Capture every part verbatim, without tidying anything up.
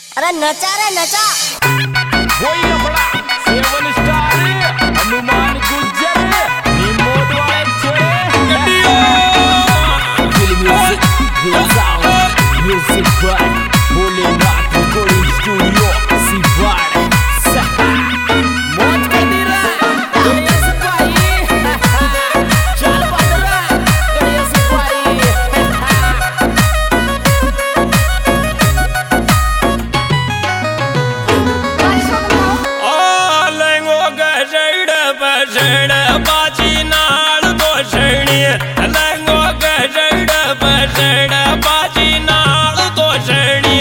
अरे नचा रे नचा वही अपना सेवन स्टार हनुमान गुज्जर निमोद वाले छोरे गड्डियों full music full sound music by Bholenath recording studio Siwad मौज कर दी रे गड़िया सिपाही चल बदला गड़िया सिपाही बजड़ बाजी नाल दोषणी लंगो गजड़ बजड़ बाजी नाल दोषणी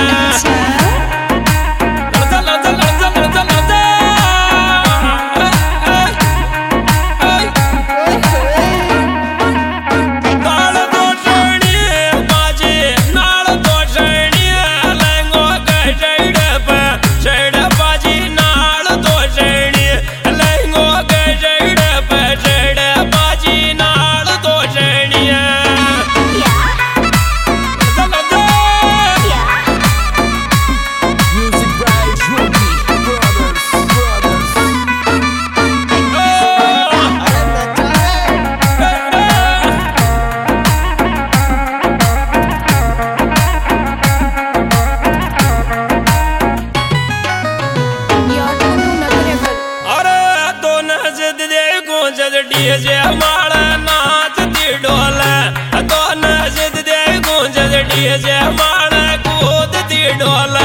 डीजे हमारा नाच दी डोला तो नजद दे गूंजद डीजे हमारा कूद दी डोला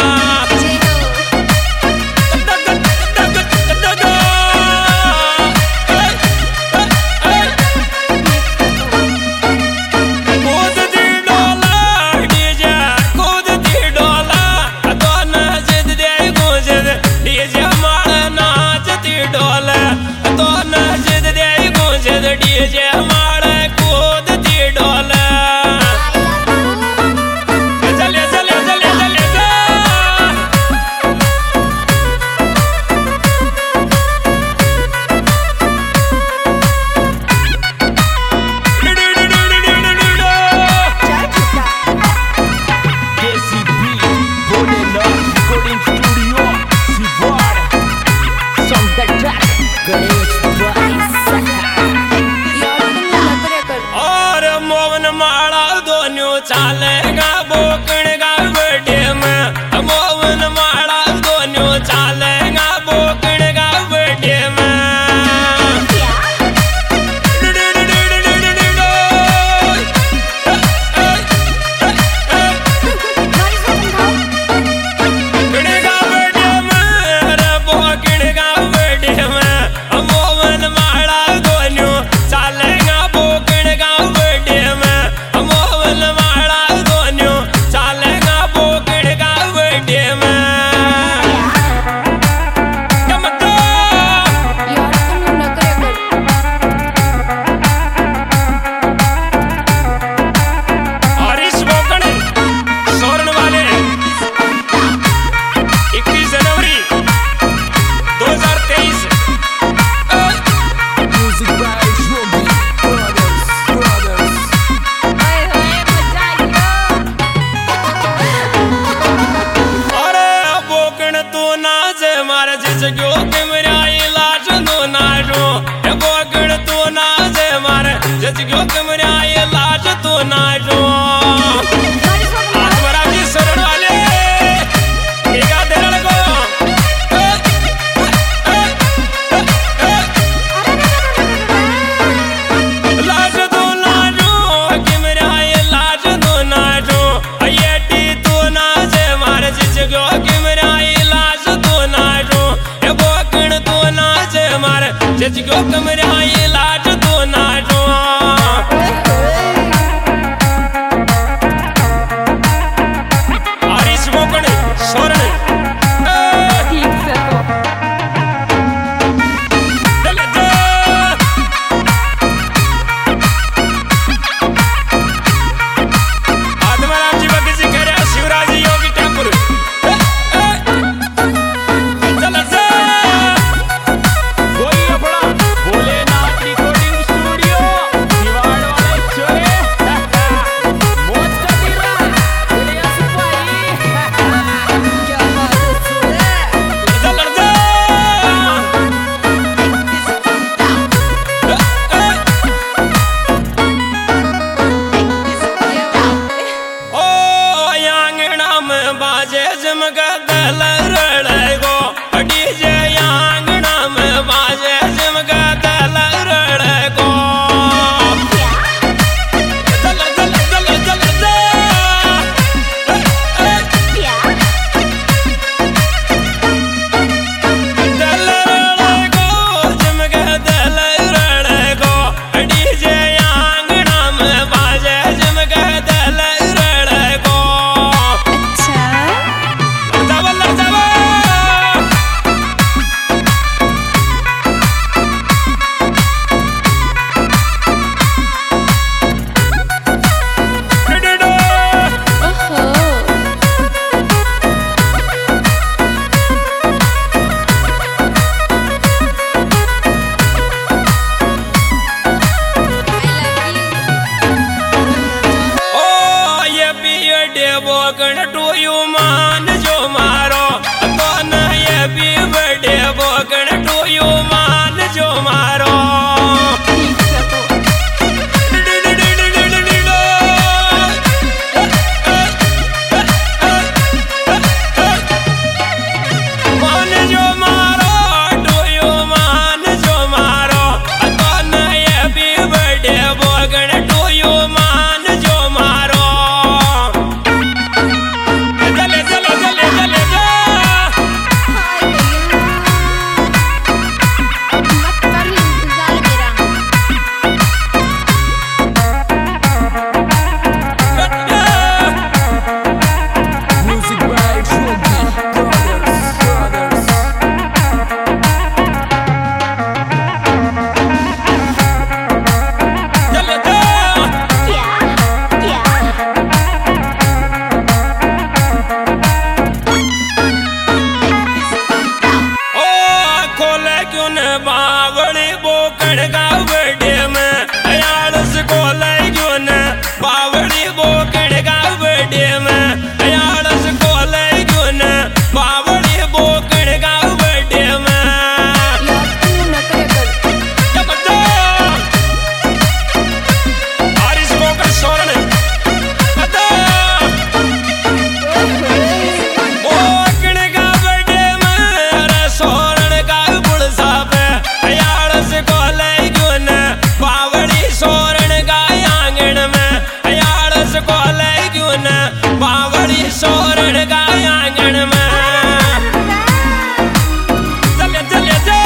कूद दी डोला डीजे कूद दी डोला तो नजद दे गूंजद डीजे हमारा नाच दी डोला तो नजद डीजे हमारे कूद दी डोला चले चले चले चले बाजे झुमका दल रड़े गो डीजे आंगना में बाजे झुमका दल रड़े गो चल चल चल चल चल दल रड़े गो झुमका दल रड़े गो डीजे आंगना में बाजे झुमका दल रड़े गो बोगण टूयू मान जो मारो तो न ये भी बड़े बोगण टूयू मान जो मारो मान जो मारो टूयू मान जो मारो तो न ये भी बड़े बोगण टूयू मान जो मारो बावड़ी बोकड़ का बड़े में अयालस को लाई क्यों न बावड़ी बोकड़ का बड़े में अयालस को लाई क्यों न बावड़ी बोकड़ का बड़े में आरिस बोकड़ सोरण बता बोकड़ का बड़े में अरे सोरण का बुलसा बावड़ी सोरण का आंगन में अयालस को ले क्यों न बावड़ी सोरण का आंगन में चले चले जा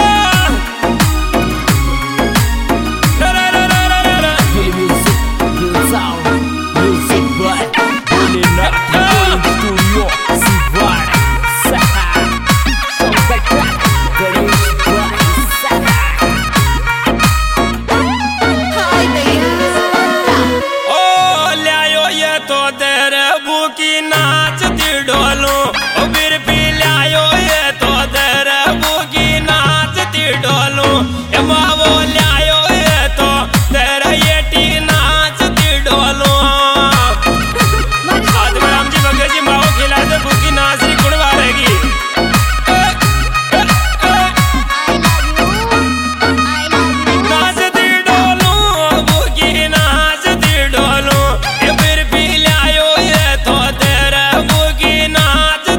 की नाचती ढोलू फिर पी लायो ये तो दरबू की नाचती ढोलू बाबो लायो ये तो तेरा ये टी नाचती ढोलू आज राम जी मगर जी माओ खिला दे भूखी नाचरी गुणवा रहेगी नाचती ढोलू भूखी नाचती ढोलू फिर पी लायो ये तो तेरा बुगी नाच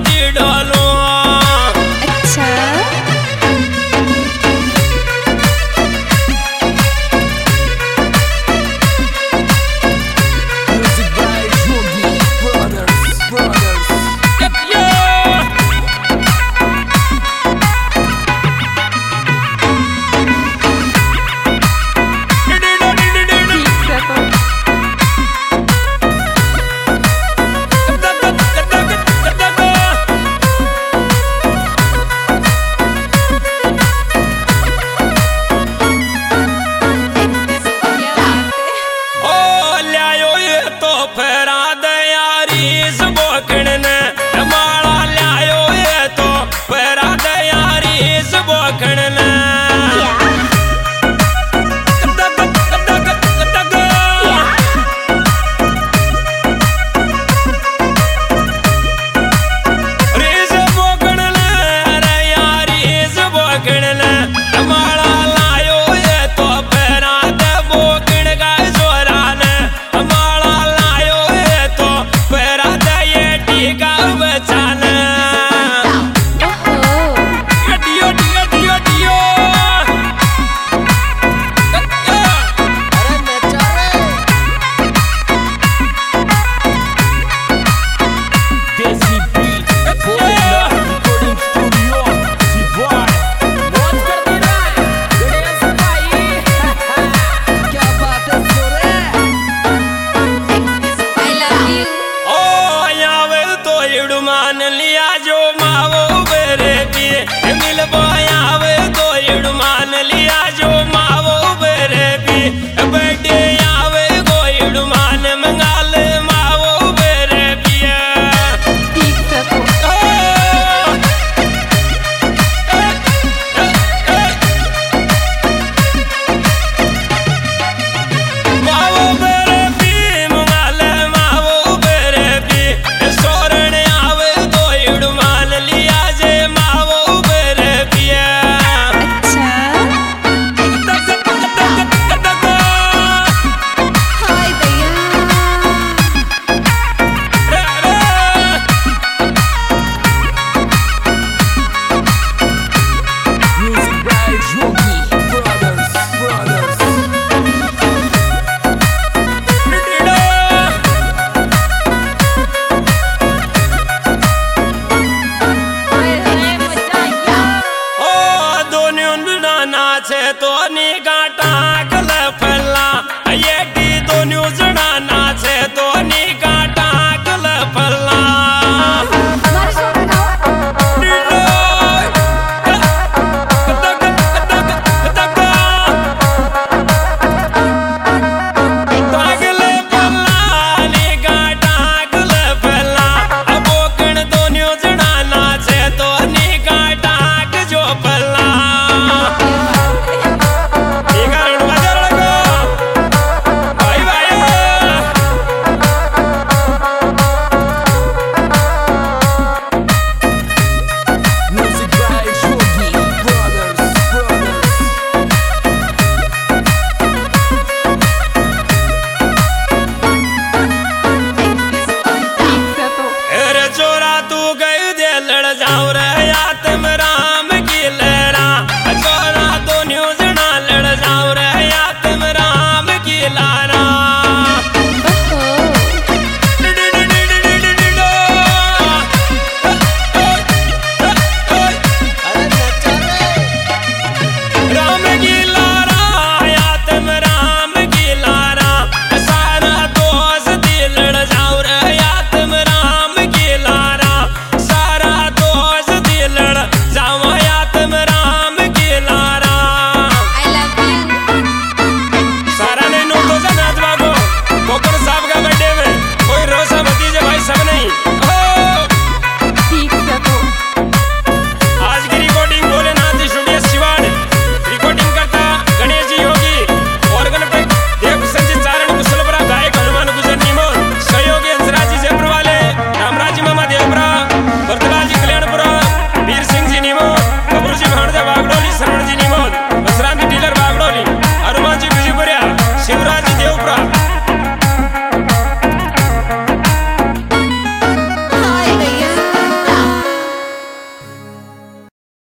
लिया जो मावो बेरे पिए मिल